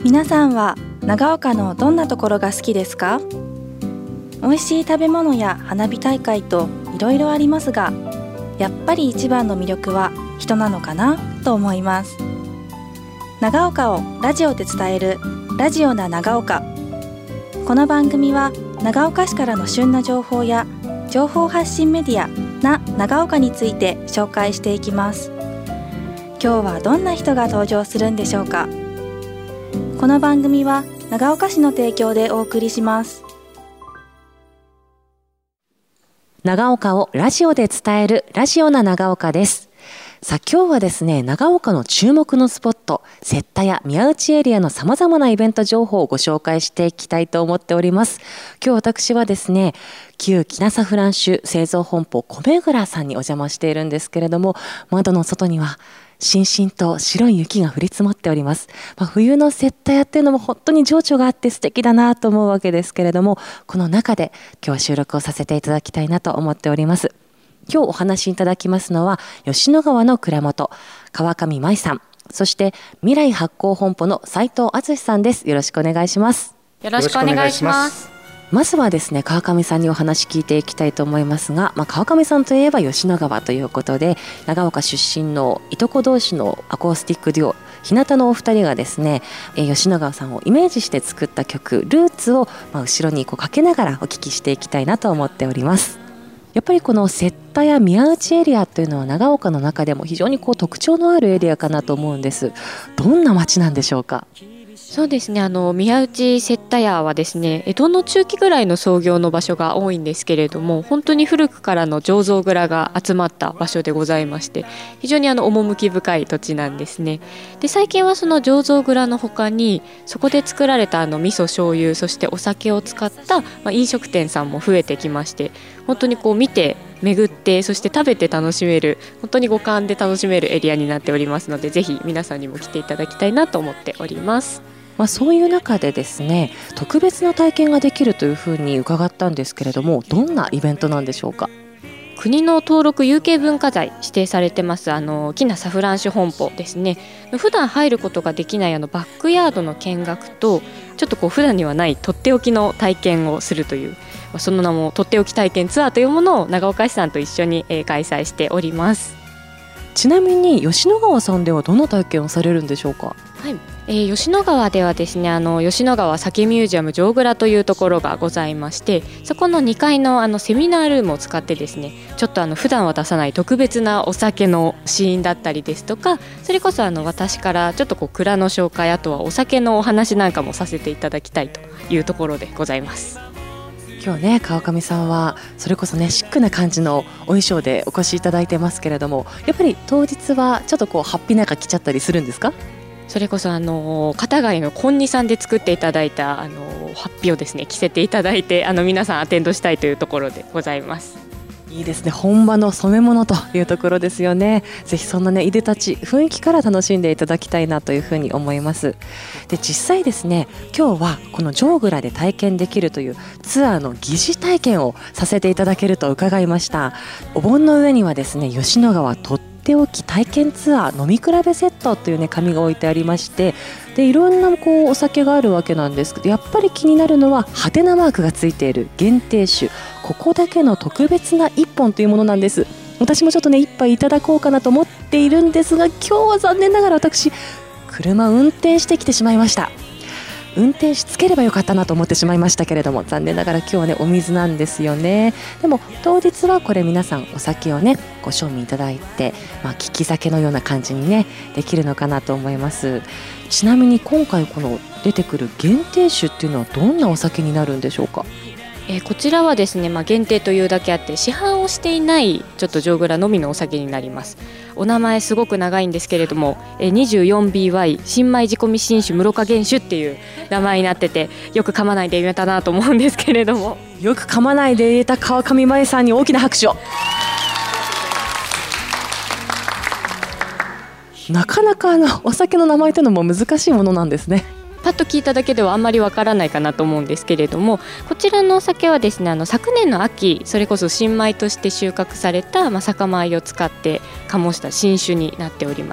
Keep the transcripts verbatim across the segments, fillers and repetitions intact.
皆さんは長岡のどんなところが好きですか？美味しい食べ物や花火大会といろいろありますが、やっぱり一番の魅力は人なのかなと思います。長岡をラジオで伝えるラジオな長岡。この番組は長岡市からの旬な情報や情報発信メディアな長岡について紹介していきます。今日はどんな人が登場するんでしょうか。この番組は長岡市の提供でお送りします。 長岡をラジオで伝えるラジオな長岡です。さあ今日はですね、長岡の注目のスポット、雪田や宮内エリアのさまざまなイベント情報をご紹介していきたいと思っております。今日私はですね、旧きなさフランシュ製造本舗米蔵さんにお邪魔しているんですけれども、窓の外にはしんしんと白い雪が降り積もっております。まあ、冬の雪田屋っていうのも本当に情緒があって素敵だなと思うわけですけれども、この中で今日は収録をさせていただきたいなと思っております。今日お話しいただきますのは吉野川の蔵元川上舞さん、そして未来発酵本舗の斉藤敦さんです。よろしくお願いします。 よろしくお願いします。 まずはですね、川上さんにお話聞いていきたいと思いますが、まあ、川上さんといえば吉野川ということで、長岡出身のいとこ同士のアコースティックデュオ日向のお二人がですね、え吉野川さんをイメージして作った曲ルーツを、まあ、後ろにこうかけながらお聞きしていきたいなと思っております。やっぱりこの雪田や宮内エリアというのは長岡の中でも非常にこう特徴のあるエリアかなと思うんです。どんな街なんでしょうか？ そうですね、あの宮内雪田屋はですね、江戸の中期ぐらいの創業の場所が多いんですけれども、本当に古くからの醸造蔵が集まった場所でございまして、非常にあの趣深い土地なんですね。で最近はその醸造蔵の他にそこで作られたあの味噌醤油、そしてお酒を使った、まあ、飲食店さんも増えてきまして、本当にこう見て巡ってそして食べて楽しめる、本当に五感で楽しめるエリアになっておりますので、ぜひ皆さんにも来ていただきたいなと思っております。 まあ、そういう中でですね、特別な体験ができるというふうに伺ったんですけれども、どんなイベントなんでしょうか？ 国の登録有形文化財指定されてますあのきなサフランシュ本舗ですね。普段入ることができないあのバックヤードの見学と、ちょっとこう普段にはないとっておきの体験をするという、その名もとっておき体験ツアーというものを長岡市さんと一緒に、えー、開催しております。 ちなみに吉野川さんではどんな体験をされるんでしょうか？ はい、えー、吉野川ではですね、あの吉野川酒ミュージアム上蔵というところがございまして、そこのにかいのあのセミナールームを使ってですね、ちょっとあの普段は出さない特別なお酒の試飲だったりですとか、それこそあの私からちょっとこう蔵の紹介、あとはお酒のお話なんかもさせていただきたいというところでございます。 今日ね、川上さんはそれこそねシックな感じのお衣装でお越しいただいてますけれども、やっぱり当日はちょっとこうハッピーなんか着ちゃったりするんですか？ それこそあの片貝の今二さんで作っていただいたあのハッピーをですね着せていただいて、あの皆さんアテンドしたいというところでございます。 いいですね、本場の染め物というところですよね。ぜひそんなねいでたち雰囲気から楽しんでいただきたいなというふうに思います。で実際ですね、今日はこの上蔵で体験できるというツアーの疑似体験をさせていただけると伺いました。お盆の上にはですね、吉野川とっておき体験ツアー飲み比べセットというね紙が置いてありまして、でいろんなこうお酒があるわけなんですけど、やっぱり気になるのはハテナマークがついている限定酒、ここだけの特別ないっぽんというものなんです。私もちょっとね一杯いただこうかなと思っているんですが、今日は残念ながら私車運転してきてしまいました。運転しつければよかったなと思ってしまいましたけれども、残念ながら今日はねお水なんですよね。でも当日はこれ皆さんお酒をねご賞味いただいて、まあ、利き酒のような感じにねできるのかなと思います。ちなみに今回この出てくる限定酒っていうのはどんなお酒になるんでしょうか？ えー、こちらはですね、まあ、限定というだけあって市販をしていないちょっと上蔵のみのお酒になります。お名前すごく長いんですけれども、えー、にじゅうよんビーワイ 新米仕込み新酒室賀原酒っていう名前になってて、よく噛まないで言えたなと思うんですけれども、 よく噛まないで言えた川上舞さんに大きな拍手を。なかなかあのお酒の名前というのも難しいものなんですね。 パッと聞いただけではあんまりわからないかなと思うんですけれども、こちらのお酒はですね、あの昨年の秋、それこそ新米として収穫された、まあ、酒米を使って醸した新酒になっております。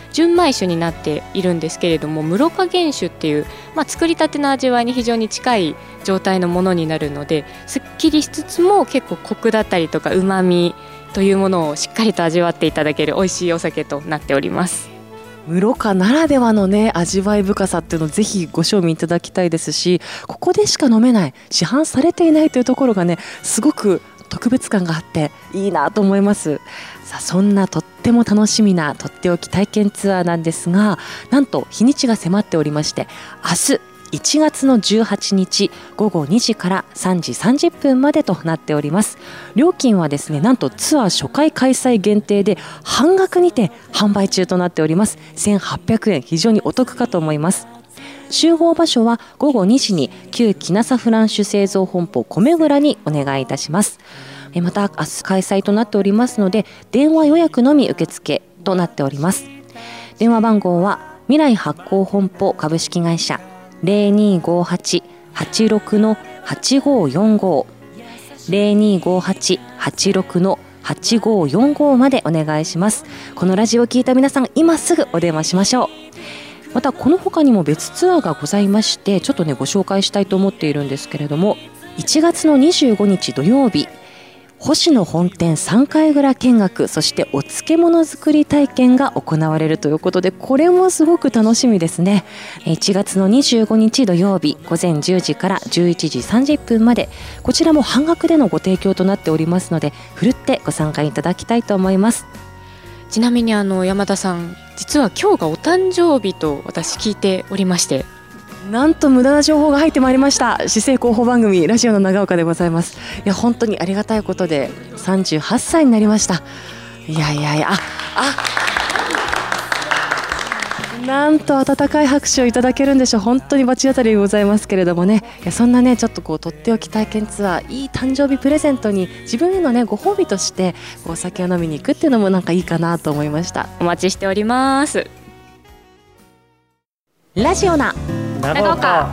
純米酒になっているんですけれども、室賀原酒っていう、まあ、作りたての味わいに非常に近い状態のものになるので、すっきりしつつも結構コクだったりとかうまみというものをしっかりと味わっていただける美味しいお酒となっております。 室賀ならではのね味わい深さっていうのをぜひご賞味いただきたいですし、ここでしか飲めない、市販されていないというところがねすごく特別感があっていいなと思います。さあ、そんなとっても楽しみなとっておき体験ツアーなんですが、なんと日にちが迫っておりまして、明日いちがつのじゅうはちにちごごにじからさんじさんじゅっぷんまでとなっております。料金はですね、なんとツアー初回開催限定で半額にて販売中となっております。せんはっぴゃくえん、非常にお得かと思います。集合場所はごごにじに旧きなさフランシュ製造本舗米蔵にお願いいたします。また明日開催となっておりますので、電話予約のみ受付となっております。電話番号は未来発行本舗株式会社 ゼロにーごーはち はちろく はちごーよんご ゼロにーごーはち はちろく はちごーよんご までお願いします。このラジオを聞いた皆さん、今すぐお電話しましょう。またこの他にも別ツアーがございまして、ちょっとねご紹介したいと思っているんですけれども、いちがつのにじゅうごにち土曜日、星野本店さんかい蔵見学、そしてお漬物作り体験が行われるということで、これもすごく楽しみですね。いちがつのにじゅうごにち土曜日、ごぜんじゅうじからじゅういちじさんじゅっぷんまで、こちらも半額でのご提供となっておりますので、ふるってご参加いただきたいと思います。 ちなみにあの山田さん、実は今日がお誕生日と私聞いておりまして。 なんと無駄な情報が入ってまいりました。市政広報番組ラジオの長岡でございます。いや本当にありがたいことでさんじゅうはっさいになりました。いやいやいや、ああなんと温かい拍手をいただけるんでしょう。本当に罰当たりでございますけれどもね、いやそんなねちょっとこうとっておき体験ツアー、いい誕生日プレゼントに自分へのねご褒美としてお酒を飲みに行くっていうのもなんかいいかなと思いました。 お待ちしております。 ラジオな長岡。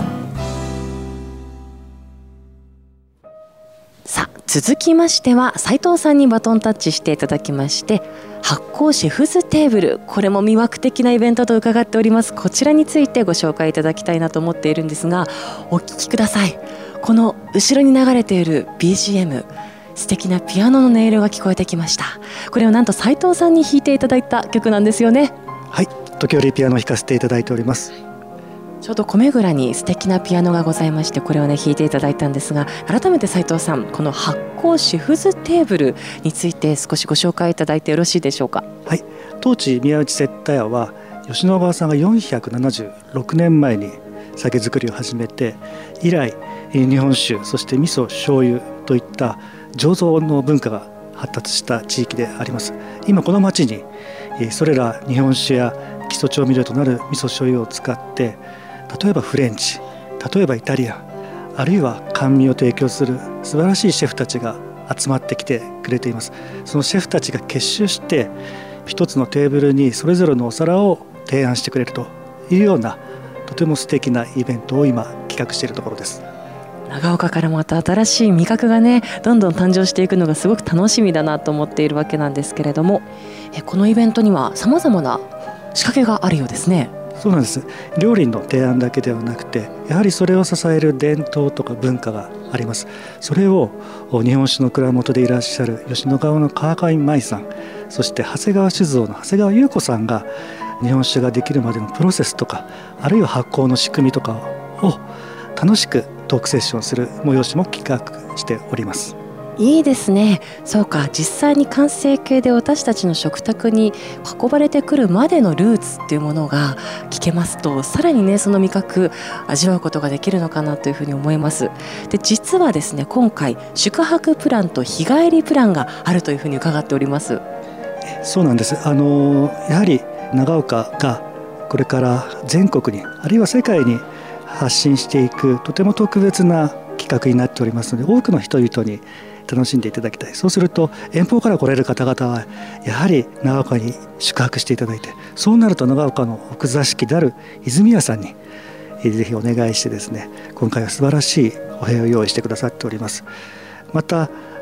さあ続きましては斉藤さんにバトンタッチしていただきまして、発酵シェフズテーブル、これも魅惑的なイベントと伺っております。こちらについてご紹介いただきたいなと思っているんですが、お聞きください。この後ろに流れている ビージーエム、 素敵なピアノの音色が聞こえてきました。これをなんと斉藤さんに弾いていただいた曲なんですよね。 はい、時折ピアノを弾かせていただいております。 ちょうど米蔵に素敵なピアノがございまして、これをね弾いていただいたんですが、改めて斉藤さん、この発酵シェフズテーブルについて少しご紹介いただいてよろしいでしょうか。 はい、当地宮内接待屋は吉野川さんがよんひゃくななじゅうろくねんまえに酒造りを始めて以来、日本酒、そして味噌、醤油といった醸造の文化が発達した地域であります。今この町にそれら日本酒や基礎調味料となる味噌醤油を使って、例えばフレンチ、例えばイタリアン、あるいは甘味を提供する素晴らしいシェフたちが集まってきてくれています。そのシェフたちが結集して一つのテーブルにそれぞれのお皿を提案してくれるというような、とても素敵なイベントを今企画しているところです。 長岡からまた新しい味覚がねどんどん誕生していくのがすごく楽しみだなと思っているわけなんですけれども、えこのイベントにはさまざまな仕掛けがあるようですね。 そうなんです。料理の提案だけではなくて、やはりそれを支える伝統とか文化があります。それを日本酒の蔵元でいらっしゃる吉野川の川上舞さん、そして長谷川酒造の長谷川優子さんが日本酒ができるまでのプロセスとか、あるいは発酵の仕組みとかを楽しくトークセッションする催しも企画しております。 いいですね。そうか、実際に完成形で私たちの食卓に運ばれてくるまでのルーツっていうものが聞けますと、さらにねその味覚味わうことができるのかなというふうに思います。で実はですね、今回宿泊プランと日帰りプランがあるというふうに伺っております。 そうなんです。あのやはり長岡がこれから全国に、あるいは世界に発信していくとても特別な企画になっておりますので、多くの人々に楽しんでいただきたい。そうすると遠方から来られる方々はやはり長岡に宿泊していただいて、そうなると長岡の奥座敷である泉屋さんにぜひお願いしてですね、今回は素晴らしいお部屋を用意してくださっております。また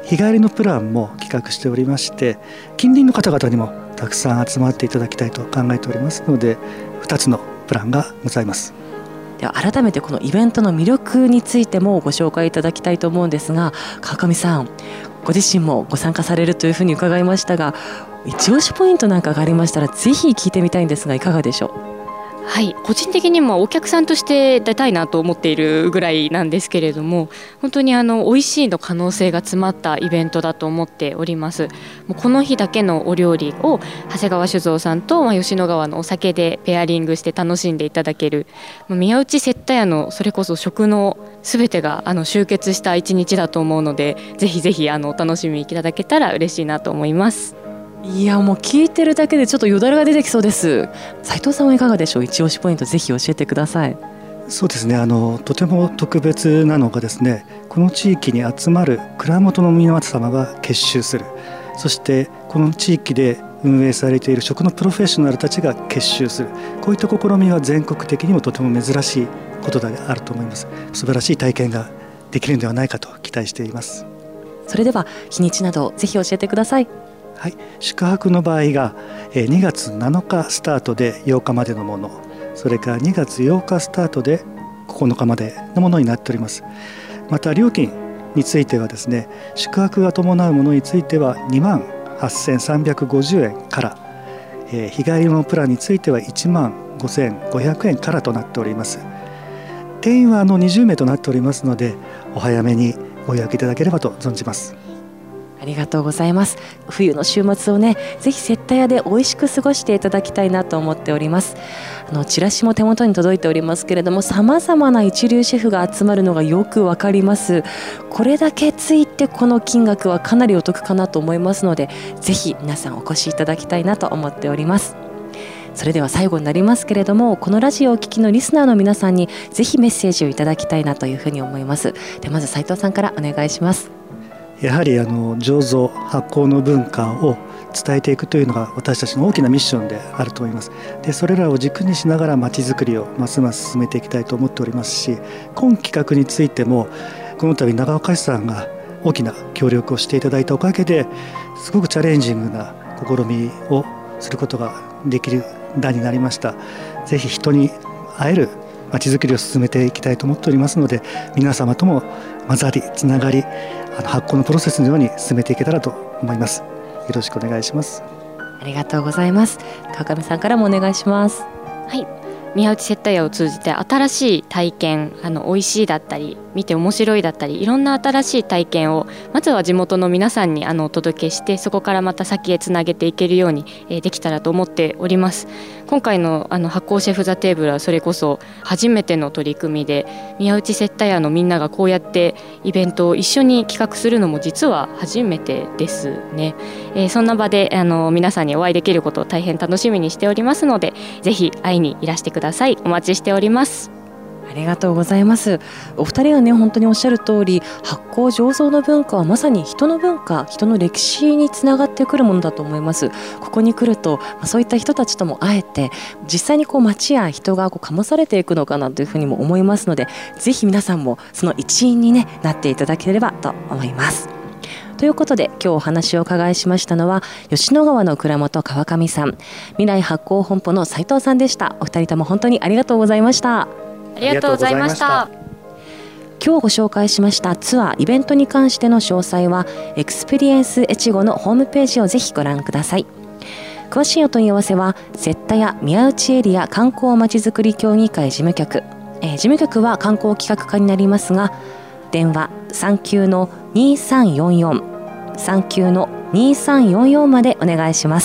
日帰りのプランも企画しておりまして、近隣の方々にもたくさん集まっていただきたいと考えておりますので、ふたつのプランがございます。 では改めてこのイベントの魅力についてもご紹介いただきたいと思うんですが、川上さんご自身もご参加されるというふうに伺いましたが、一押しポイントなんかがありましたらぜひ聞いてみたいんですが、いかがでしょう？ はい、個人的にもお客さんとして出たいなと思っているぐらいなんですけれども、本当にあの美味しいの可能性が詰まったイベントだと思っております。もうこの日だけのお料理を長谷川酒造さんと、まあ、吉野川のお酒でペアリングして楽しんでいただける、まあ、宮内接待屋のそれこそ食のすべてがあの集結した一日だと思うので、ぜひぜひあのお楽しみいただけたら嬉しいなと思います。 いや、もう聞いてるだけでちょっとよだれが出てきそうです。斉藤さんはいかがでしょう？一押しポイントぜひ教えてください。 そうですね、あのとても特別なのがですね、この地域に集まる蔵元の皆様が結集する、そしてこの地域で運営されている食のプロフェッショナルたちが結集する、こういった試みは全国的にもとても珍しいことであると思います。素晴らしい体験ができるのではないかと期待しています。 それでは日にちなどぜひ教えてください。 はい、宿泊の場合がにがつなのかスタートでようかまでのもの、それからにがつようかスタートでここのかまでのものになっております。また料金についてはですね、宿泊が伴うものについてはにまんはっせんさんびゃくごじゅうえんから、えー、日帰りのプランについてはいちまんごせんごひゃくえんからとなっております。定員はあのにじゅうめいとなっておりますので、お早めにご予約いただければと存じます。 ありがとうございます。冬の週末をね、ぜひ接待屋で美味しく過ごしていただきたいなと思っております。あのチラシも手元に届いておりますけれども、さまざまな一流シェフが集まるのがよくわかります。これだけついてこの金額はかなりお得かなと思いますので、ぜひ皆さんお越しいただきたいなと思っております。それでは最後になりますけれども、このラジオをお聞きのリスナーの皆さんにぜひメッセージをいただきたいなというふうに思います。でまず斉藤さんからお願いします。 やはりあの醸造発酵の文化を伝えていくというのが私たちの大きなミッションであると思います。でそれらを軸にしながらまちづくりをますます進めていきたいと思っておりますし、今企画についてもこの度長岡市さんが大きな協力をしていただいたおかげですごくチャレンジングな試みをすることができる段になりました。ぜひ人に会えるまちづくりを進めていきたいと思っておりますので、皆様とも混ざりつながり、あの発酵のプロセスのように進めていけたらと思います。よろしくお願いします。 ありがとうございます。川上さんからもお願いします。 はい、宮内接待屋を通じて新しい体験、あの美味しいだったり見て面白いだったり、いろんな新しい体験をまずは地元の皆さんにあのお届けして、そこからまた先へつなげていけるように、えー、できたらと思っております。今回のあの発酵シェフザテーブルはそれこそ初めての取り組みで、宮内接待屋のみんながこうやってイベントを一緒に企画するのも実は初めてですね。えー、そんな場であの皆さんにお会いできることを大変楽しみにしておりますので、ぜひ会いにいらしてください。お待ちしております。 ありがとうございます。お二人はね、本当におっしゃる通り、発酵醸造の文化はまさに人の文化、人の歴史につながってくるものだと思います。ここに来ると、まあ、そういった人たちとも会えて、実際にこう街や人がこう醸されていくのかなというふうにも思いますので、ぜひ皆さんもその一員に、ね、なっていただければと思います。ということで今日お話をお伺いしましたのは、吉野川の蔵元川上さん、未来発酵本舗の斉藤さんでした。お二人とも本当にありがとうございました。 ありがとうございました。 今日ご紹介しましたツアーイベントに関しての詳細はエクスペリエンス越後のホームページをぜひご覧ください。詳しいお問い合わせは接待屋宮内エリア観光まちづくり協議会事務局、えー、事務局は観光企画課になりますが、電話さんきゅうのにさんよんよん さんきゅうのにさんよんよんまでお願いします。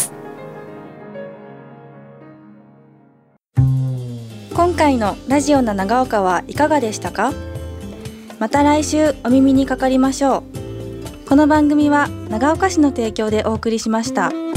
今回のラジオな長岡はいかがでしたか？また来週お耳にかかりましょう。この番組は長岡市の提供でお送りしました。